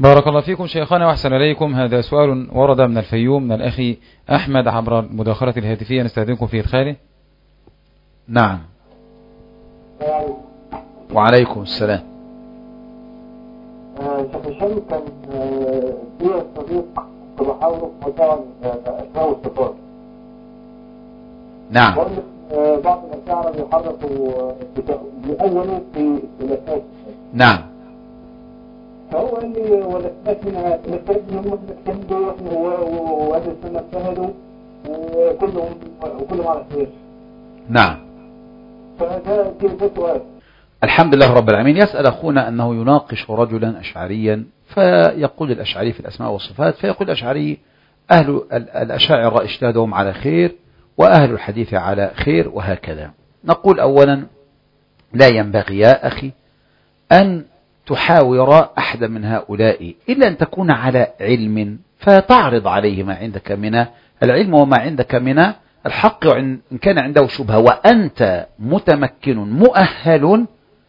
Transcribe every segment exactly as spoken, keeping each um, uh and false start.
بارك الله فيكم شيخنا وأحسن إليكم. هذا سؤال ورد من الفيوم من الأخ أحمد عبر المداخلة الهاتفية، نستأذنكم في إدخاله. نعم. وعليكم السلام. شيخ الشام كان في صديق كنت بحاول مثلا أسماء والصفات. نعم. بعض الأشاعرة بيحركوا بيأولوا في الأساس. نعم. فهو قال لي ولا سمعت منها الأساس من هم اجتهدوا وأهل السنة اجتهدوا وكلهم وكلهم على خير. نعم. فهذا ده سؤال. الحمد لله رب العالمين. يسأل أخونا أنه يناقش رجلا أشعريا، فيقول الأشعري في الأسماء والصفات، فيقول الأشعري أهل الأشاعرة اجتهدهم على خير وأهل الحديث على خير وهكذا. نقول أولا لا ينبغي يا أخي أن تحاور أحد من هؤلاء إلا أن تكون على علم، فتعرض عليه ما عندك من العلم وما عندك من الحق، وإن كان عنده شبهة وأنت متمكن مؤهل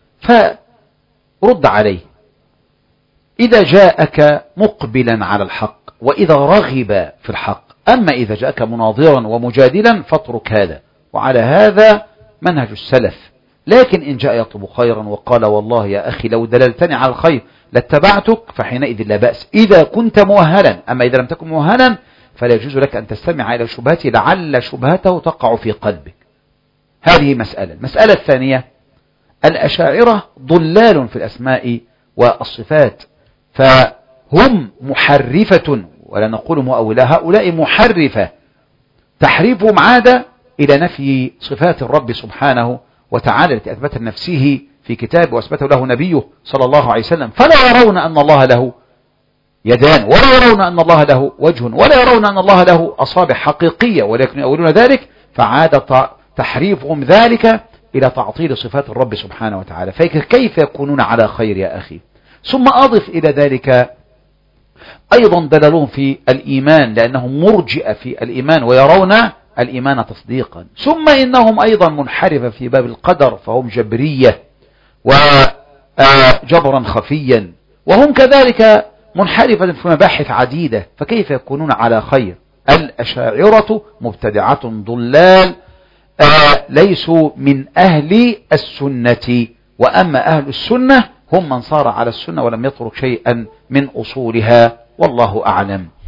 فرد عليه إذا جاءك مقبلا على الحق وإذا رغب في الحق. أما إذا جاءك مناظرا ومجادلا فاترك هذا، وعلى هذا منهج السلف. لكن إن جاء يطلب خيرا وقال والله يا أخي لو دللتني على الخير لاتبعتك، فحينئذ لا بأس إذا كنت مؤهلا. أما إذا لم تكن مؤهلا فلا يجوز لك أن تستمع إلى شبهته لعل شبهته تقع في قلبك. هذه مسألة. المسألة الثانية، الأشاعرة ضلال في الأسماء والصفات، فهم محرفة ولا نقول مؤولة، هؤلاء محرفة تحريفهم عادة إلى نفي صفات الرب سبحانه وتعالى التي أثبت نفسه في كتابه وأثبته له نبيه صلى الله عليه وسلم، فلا يرون أن الله له يدان ولا يرون أن الله له وجه ولا يرون أن الله له أصابع حقيقية، ولكن يؤولون ذلك، فعاد تحريفهم ذلك إلى تعطيل صفات الرب سبحانه وتعالى. فكيف يكونون على خير يا أخي؟ ثم أضف إلى ذلك أيضا دلالهم في الإيمان، لأنهم مرجئة في الإيمان ويرون الإيمان تصديقا. ثم إنهم أيضا منحرفة في باب القدر، فهم جبرية وجبرا خفيا، وهم كذلك منحرفة في مباحث عديدة، فكيف يكونون على خير؟ الأشاعرة مبتدعة ضلال ليسوا من أهل السنة، وأما أهل السنة هم من صار على السنة ولم يترك شيئا من أصولها، والله أعلم.